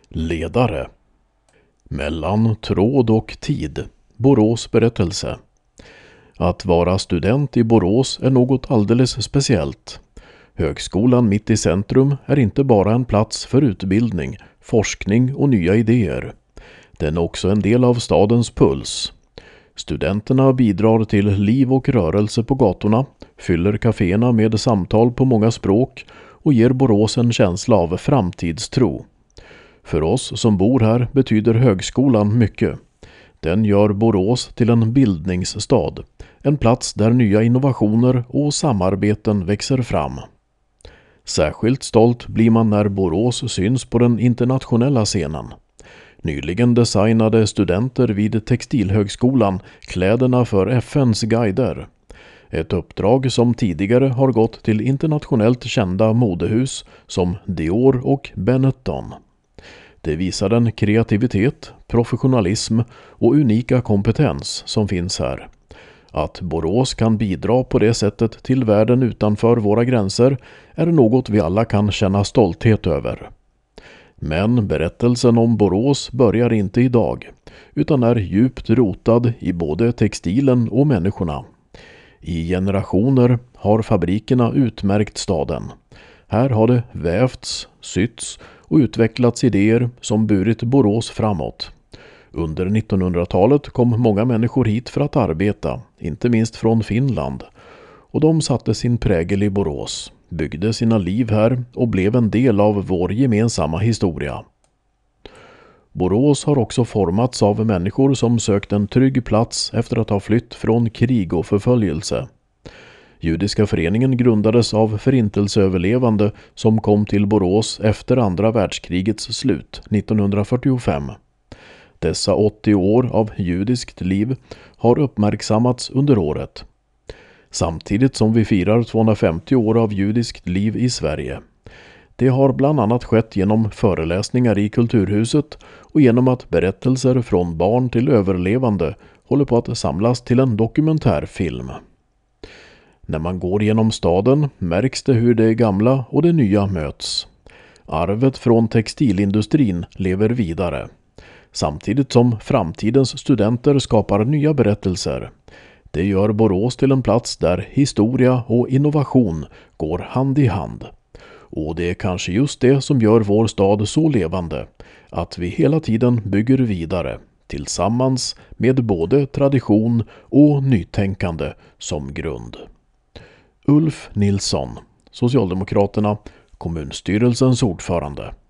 Ledare. Mellan tråd och tid. Borås berättelse. Att vara student i Borås är något alldeles speciellt. Högskolan mitt i centrum är inte bara en plats för utbildning, forskning och nya idéer. Den är också en del av stadens puls. Studenterna bidrar till liv och rörelse på gatorna, fyller kaféerna med samtal på många språk och ger Borås en känsla av framtidstro. För oss som bor här betyder högskolan mycket. Den gör Borås till en bildningsstad, en plats där nya innovationer och samarbeten växer fram. Särskilt stolt blir man när Borås syns på den internationella scenen. Nyligen designade studenter vid Textilhögskolan kläderna för FN:s guider. Ett uppdrag som tidigare har gått till internationellt kända modehus som Dior och Benetton. Det visar den kreativitet, professionalism och unika kompetens som finns här. Att Borås kan bidra på det sättet till världen utanför våra gränser är något vi alla kan känna stolthet över. Men berättelsen om Borås börjar inte idag, utan är djupt rotad i både textilen och människorna. I generationer har fabrikerna utmärkt staden. Här har det vävts, sytts och utvecklats idéer som burit Borås framåt. Under 1900-talet kom många människor hit för att arbeta, inte minst från Finland. Och de satte sin prägel i Borås, byggde sina liv här och blev en del av vår gemensamma historia. Borås har också formats av människor som sökt en trygg plats efter att ha flytt från krig och förföljelse. Judiska föreningen grundades av förintelseöverlevande som kom till Borås efter andra världskrigets slut 1945. Dessa 80 år av judiskt liv har uppmärksammats under året. Samtidigt som vi firar 250 år av judiskt liv i Sverige. Det har bland annat skett genom föreläsningar i Kulturhuset och genom att berättelser från barn till överlevande håller på att samlas till en dokumentärfilm. När man går genom staden märks det hur det gamla och det nya möts. Arvet från textilindustrin lever vidare. Samtidigt som framtidens studenter skapar nya berättelser. Det gör Borås till en plats där historia och innovation går hand i hand. Och det är kanske just det som gör vår stad så levande, att vi hela tiden bygger vidare, tillsammans med både tradition och nytänkande som grund. Ulf Nilsson, Socialdemokraterna, kommunstyrelsens ordförande.